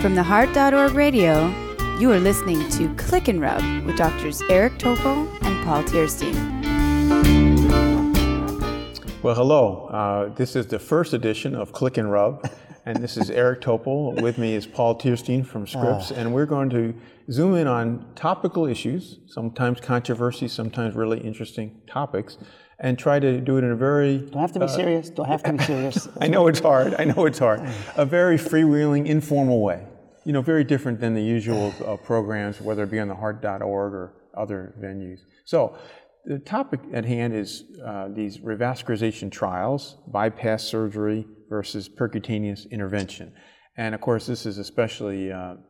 From the Heart.org radio, you are listening to Click and Rub with Doctors Eric Topol and Paul Tierstein. Well, hello. This is the first edition of Click and Rub, and this is Eric Topol. With me is Paul Tierstein from Scripps, and we're going to zoom in on topical issues, sometimes controversy, sometimes really interesting topics, and try to do it in a very... Do I have to be serious? Do I have to be serious? I know it's hard. A very freewheeling, informal way. You know, very different than the usual programs, whether it be on the Heart.org or other venues. So, the topic at hand is these revascularization trials, bypass surgery versus percutaneous intervention. And of course, this is especially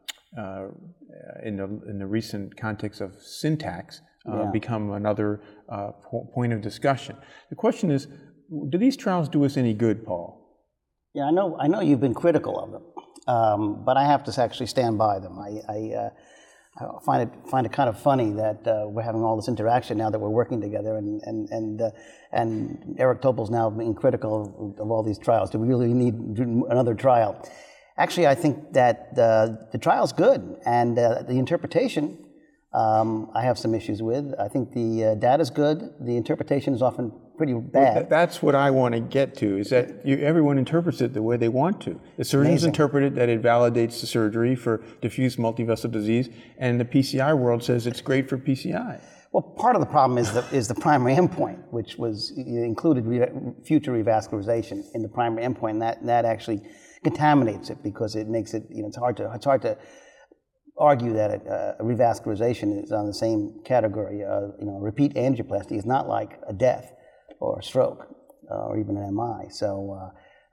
in the recent context of Syntax become another point of discussion. The question is, do these trials do us any good, Paul? Yeah, I know you've been critical of them, but I have to actually stand by them. I find it kind of funny that we're having all this interaction now that we're working together, and Eric Topol's now being critical of all these trials. Do we really need another trial? Actually, I think that the trial's good, and the interpretation I have some issues with. I think the data's good. The interpretation is often pretty bad. Well, that's what I want to get to, is that everyone interprets it the way they want to. The surgeons interpret it that it validates the surgery for diffuse multivessel disease, and the PCI world says it's great for PCI. Well, part of the problem is the primary endpoint, which was included future revascularization in the primary endpoint, and that actually contaminates it because it makes it, it's hard to argue that a revascularization is on the same category. Repeat angioplasty is not like a death or a stroke or even an MI. So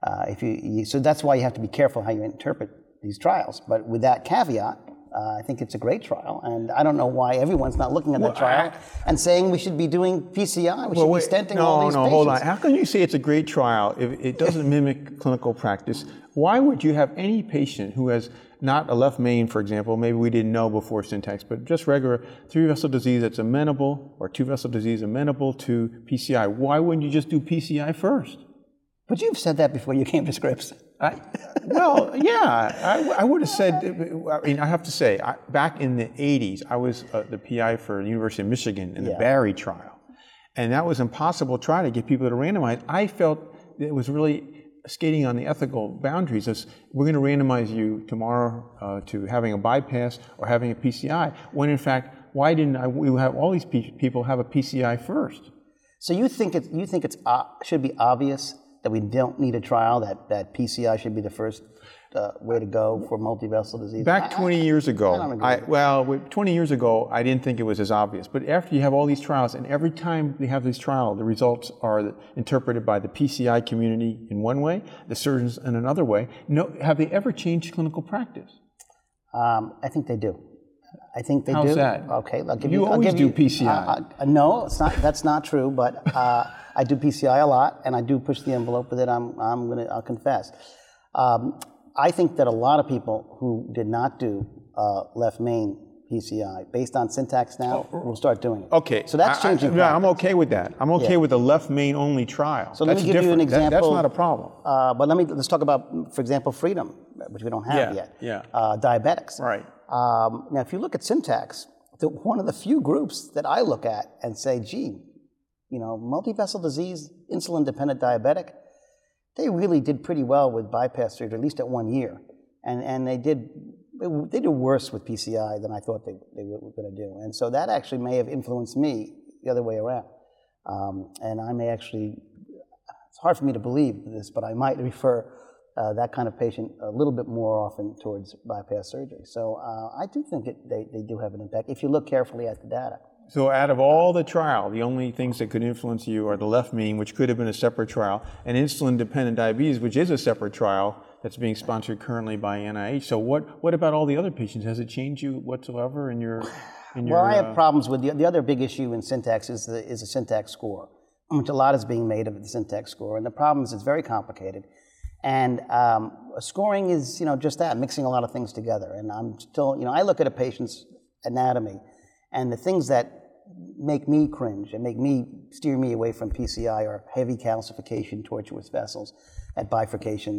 so that's why you have to be careful how you interpret these trials. But with that caveat, I think it's a great trial, and I don't know why everyone's not looking at that trial and saying we should be doing PCI, we should be stenting all these patients. No, hold on. How can you say it's a great trial if it doesn't mimic clinical practice? Why would you have any patient who has not a left main, for example, maybe we didn't know before Syntax, but just regular 3-vessel disease that's amenable, or 2-vessel disease amenable to PCI? Why wouldn't you just do PCI first? But you've said that before you came to Scripps. I would have said, I have to say, back in the 80s, I was the PI for the University of Michigan in the Barry trial. And that was impossible to try to get people to randomize. I felt it was really skating on the ethical boundaries. As we're going to randomize you tomorrow to having a bypass or having a PCI, when in fact, why didn't we have all these people have a PCI first? So you think it should be obvious that we don't need a trial, that PCI should be the first way to go for multivessel disease? Back 20 years ago, 20 years ago, I didn't think it was as obvious. But after you have all these trials, and every time they have these trials, the results are interpreted by the PCI community in one way, the surgeons in another way. Have they ever changed clinical practice? I think they do. I think they do. How's that? Okay, I'll give you. You always do PCI. No, it's not. That's not true. But I do PCI a lot, and I do push the envelope with it. I'll confess. I think that a lot of people who did not do left main PCI, based on Syntax now, will start doing it. Okay. So that's changing. I'm okay with that. I'm okay with a left main only trial. So let me give you an example. That's not a problem. But let's talk about, for example, Freedom, which we don't have yet. Diabetics. Right. Now, if you look at Syntax, one of the few groups that I look at and say, gee, multivessel disease, insulin-dependent diabetic, they really did pretty well with bypass surgery, at least at 1 year. And they did worse with PCI than I thought they were going to do. And so that actually may have influenced me the other way around. And I may actually, it's hard for me to believe this, but I might refer that kind of patient a little bit more often towards bypass surgery. So I do think they do have an impact if you look carefully at the data. So out of all the trial, the only things that could influence you are the left main, which could have been a separate trial, and insulin-dependent diabetes, which is a separate trial that's being sponsored currently by NIH. So what about all the other patients? Has it changed you whatsoever in your Well, I have problems with the other big issue in Syntax is a Syntax score, which a lot is being made of the Syntax score. And the problem is it's very complicated. And scoring is, just that, mixing a lot of things together. And I'm still, I look at a patient's anatomy, and the things that make me cringe and steer me away from PCI are heavy calcification, tortuous vessels at bifurcations,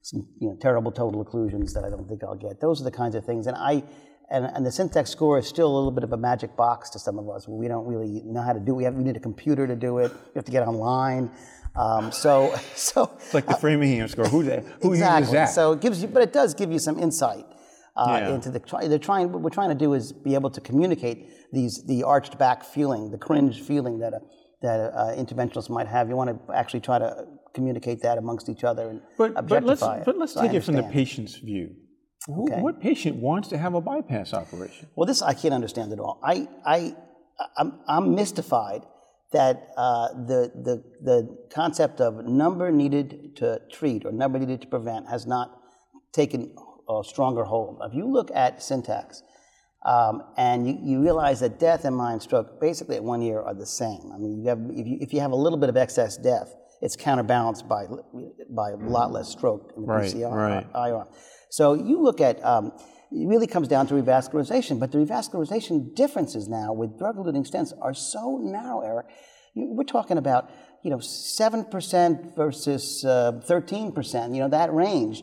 some terrible total occlusions that I don't think I'll get. Those are the kinds of things. And the Syntax score is still a little bit of a magic box to some of us. We don't really know how to do it. We need a computer to do it. We have to get online. So it's like the Framingham score. Who exactly. uses that? So it gives you, but it does give you some insight into what we're trying to do is be able to communicate the arched back feeling, the cringe feeling that interventionalists might have. You want to actually try to communicate that amongst each other and objectify it. But let's take it from the patient's view. Okay. What patient wants to have a bypass operation? Well, this I can't understand at all. I'm mystified that the concept of number needed to treat or number needed to prevent has not taken a stronger hold. If you look at Syntax and you realize that death, MI, and stroke basically at 1 year are the same. I mean, if you have a little bit of excess death, it's counterbalanced by a lot less stroke in the PCI arm. So you look at, it really comes down to revascularization, but the revascularization differences now with drug-eluting stents are so narrow, Eric. We're talking about 7% versus 13%, that range.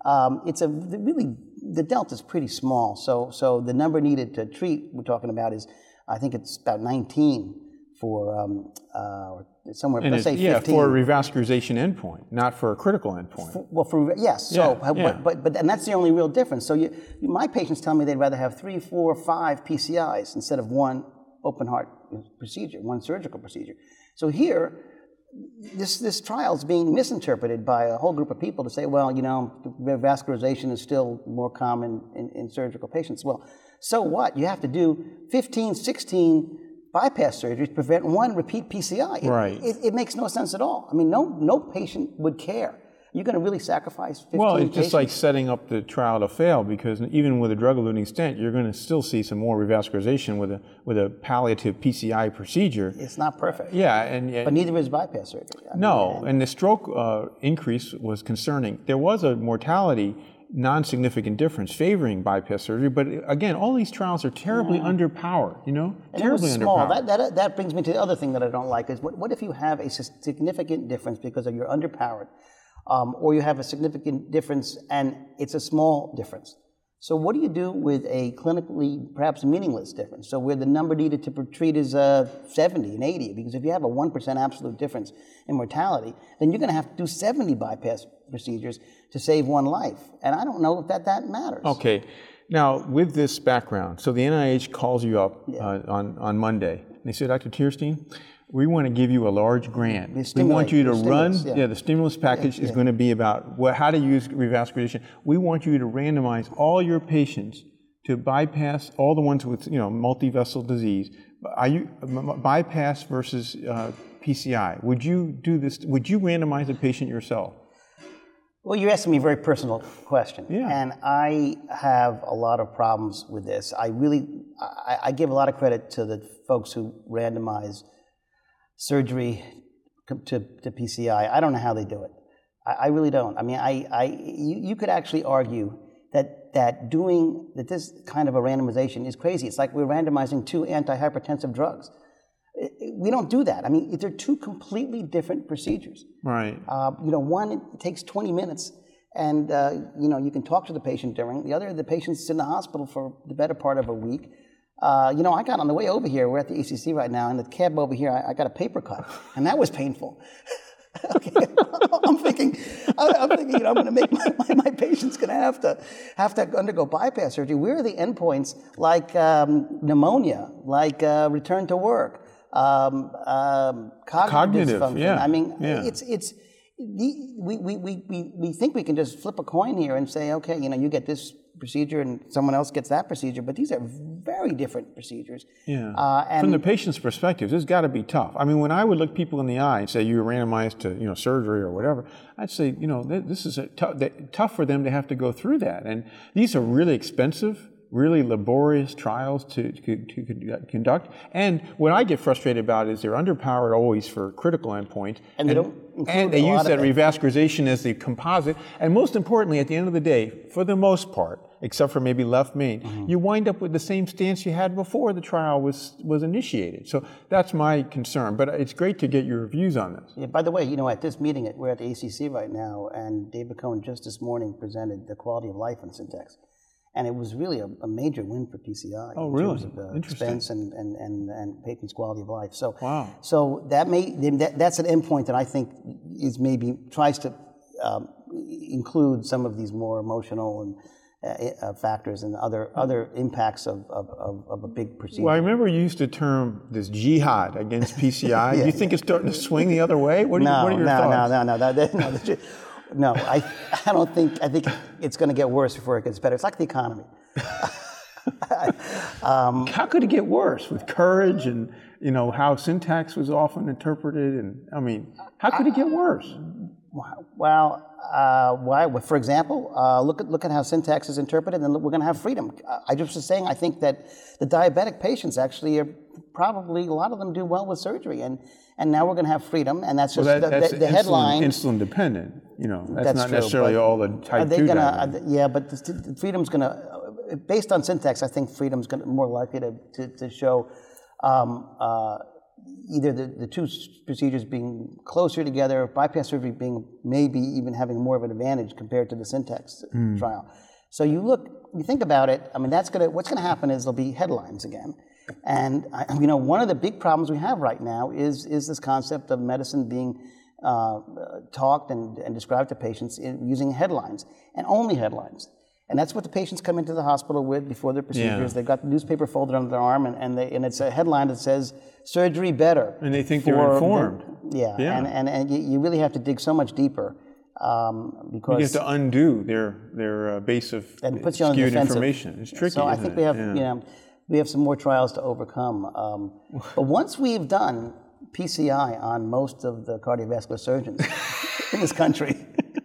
The delta is pretty small. So the number needed to treat we're talking about is, I think it's about 19 for somewhere, let's say 15. For a revascularization endpoint, not for a critical endpoint. But that's the only real difference. So my patients tell me they'd rather have 3, 4, 5 PCIs instead of one open heart procedure, one surgical procedure. So here, this trial is being misinterpreted by a whole group of people to say, well, revascularization is still more common in surgical patients. Well, so what? You have to do 15, 16 bypass surgeries to prevent one repeat PCI. It makes no sense at all. I mean, no patient would care. You're going to really sacrifice 15 Well, it's patients? just like setting up the trial to fail, because even with a drug-eluting stent, you're going to still see some more revascularization with a palliative PCI procedure. It's not perfect. Yeah, but neither is bypass surgery. And the stroke increase was concerning. There was a mortality non-significant difference favoring bypass surgery, but again, all these trials are terribly underpowered, terribly underpowered. That brings me to the other thing that I don't like is what if you have a significant difference because of you're underpowered, or you have a significant difference and it's a small difference. So what do you do with a clinically perhaps meaningless difference? So where the number needed to treat is 70 and 80, because if you have a 1% absolute difference in mortality, then you're going to have to do 70 bypass procedures to save one life. And I don't know if that matters. Okay. Now, with this background, so the NIH calls you up on Monday. And they say, Dr. Teerstein, we want to give you a large grant. We want you to run, the stimulus package is going to be about how to use revascularization. We want you to randomize all your patients to bypass, all the ones with multi-vessel disease. Bypass versus PCI. Would you do this? Would you randomize a patient yourself? Well, you're asking me a very personal question. Yeah. And I have a lot of problems with this. I give a lot of credit to the folks who randomize surgery to PCI. I don't know how they do it. I really don't. I mean, you could actually argue that this kind of a randomization is crazy. It's like we're randomizing 2 antihypertensive drugs. We don't do that. I mean, they're 2 completely different procedures. Right. One, it takes 20 minutes, and you can talk to the patient during. The other, the patient's in the hospital for the better part of a week. I got on the way over here. We're at the ACC right now, and the cab over here, I got a paper cut, and that was painful. Okay. I'm thinking, I'm going to make my patient's going to have to undergo bypass surgery. Where are the endpoints like pneumonia, like return to work, cognitive dysfunction? Yeah. I mean, yeah. We think we can just flip a coin here and say, okay, you get this procedure and someone else gets that procedure, but these are very different procedures. Yeah. From the patient's perspective, this has got to be tough. I mean, when I would look people in the eye and say you're randomized to surgery or whatever, I'd say this is tough for them to have to go through that, and these are really expensive really laborious trials to conduct. And what I get frustrated about is they're underpowered always for critical endpoints. And they don't and they use that revascularization as the composite. And most importantly, at the end of the day, for the most part, except for maybe left main, you wind up with the same stance you had before the trial was initiated. So that's my concern. But it's great to get your views on this. Yeah, by the way, at this meeting, we're at the ACC right now, and David Cohen just this morning presented the quality of life on Syntex. And it was really a major win for PCI in terms of the expense and patients' quality of life. So, so that's an endpoint that I think is maybe tries to include some of these more emotional and factors and other impacts of a big procedure. Well, I remember you used to term this jihad against PCI. Do you think it's starting to swing the other way? What are your thoughts? No, I don't think. I think it's going to get worse before it gets better. It's like the economy. How could it get worse with courage and how syntax was often interpreted? And I mean, how could it get worse? Well, why? For example, look at how syntax is interpreted, and we're going to have freedom. I just was saying, I think that the diabetic patients actually are probably a lot of them do well with surgery, and now we're going to have freedom, and that's just that's the headline. Insulin dependent, that's not true, necessarily all the type 2 diabetes. Yeah, but the freedom's going to, based on syntax, I think freedom's going to more likely to show either the two procedures being closer together, bypass surgery being maybe even having more of an advantage compared to the syntax trial. So you think about it. I mean, what's going to happen is there'll be headlines again. And one of the big problems we have right now is this concept of medicine being talked and described to patients using headlines and only headlines. And that's what the patients come into the hospital with before their procedures. They've got the newspaper folded under their arm, and it's a headline that says "surgery better." And they think they're informed. And you really have to dig so much deeper because you have to undo their base of skewed information. It's tricky. So I think we have we have some more trials to overcome. But once we've done PCI on most of the cardiovascular surgeons in this country,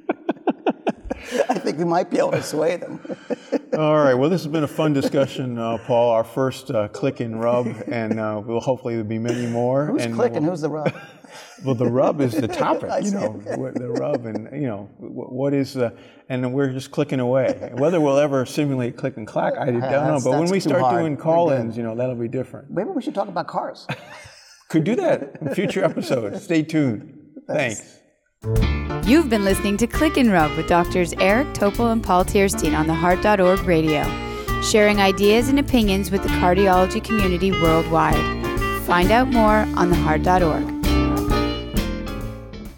I think we might be able to sway them. All right. Well, this has been a fun discussion, Paul. Our first click and rub, and we'll hopefully there'll be many more. Who's clicking? Who's the rub? Well, the rub is the topic. The rub, and what is the, and we're just clicking away. Whether we'll ever simulate click and clack, I don't know. But when we start doing call-ins, that'll be different. Maybe we should talk about cars. Could do that in future episodes. Stay tuned. Thanks. You've been listening to Click and Rub with Drs. Eric Topol and Paul Tierstein on the Heart.org radio, sharing ideas and opinions with the cardiology community worldwide. Find out more on theheart.org.